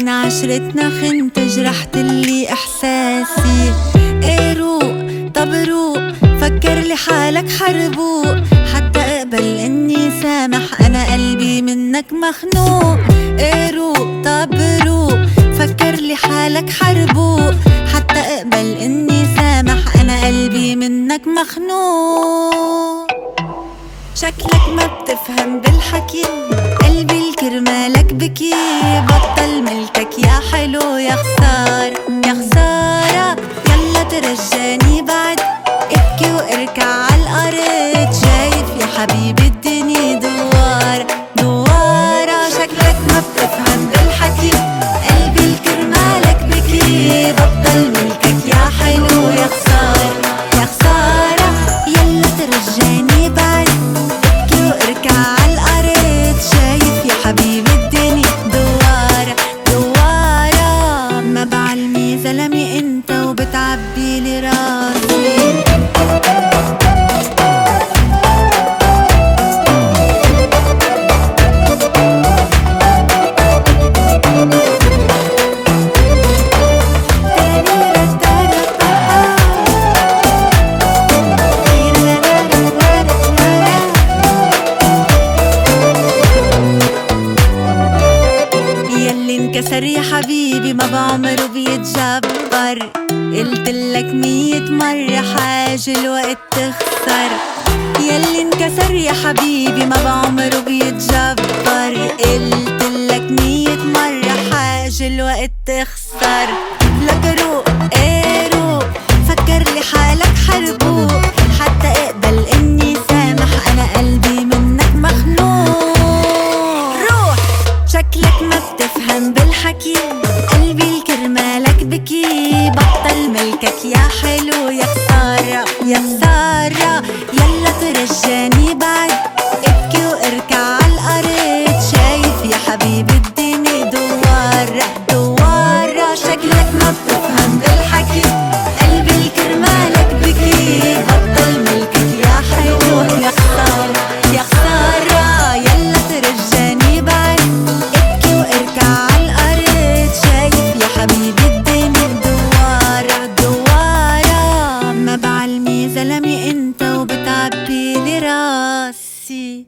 من عشرتنا خنت جرحت اللي احساسي. ايه روق طب روق فكر لي حالك حربوق حتى اقبل اني سامح انا قلبي منك مخنوق. ايه روق طب روق فكر لي حالك حربوق حتى اقبل اني سامح انا قلبي منك مخنوق. شكلك ما بتفهم بالحكي قلبي الكرمالك بكي بطل ملكك يا حلو يا خسارة يا خسارة. يلا ترجاني بعد ابكي واركع عالأرض شايف يا حبيبي الدنيا دوار دوارة. شكلك ما بتفهم بالحكي قلبي الكرمالك بكي بطل ملكك يا حلو يا خسارة يا خسارة. يلا ترجاني بعد ابكي واركع عالأرض شايف يا حبيبي الدنيا دوارة دوارة. ما بعلمي زلمي انت وبتعبي لي راسي. انكسر يا حبيبي ما بعمره بيتجبر قلتلك 100 مرة حاج الوقت تخسر. ياللي انكسر يا حبيبي ما بعمره بيتجبر قلتلك 100 مرة حاج الوقت تخسر. لك روق ايه روق فكر لي حالك حربوق حتى اقبل اني سامح انا قلبي منك مخنوق. روح شكلك ما بتفهم بالحكي قلبي الكرمالك بكي بطل ملكك يا حلو يا خسارة يا خسارة. يلا ترجاني بعد ابكي واركع عالأرض شايف يا حبيبي الدنيا دوارة دوارة. شكلك ما بتفهم بالحكي قلبي الكرمالك بكي بطل ملكك يا حلو يا خسارة يا خسارة. يلا ترجاني بعد ابكي واركع عالأرض شايف يا حبيبي الدنيا دوارة دوارة. ما بعلمي زلمي انت وبتعبي لي راسي.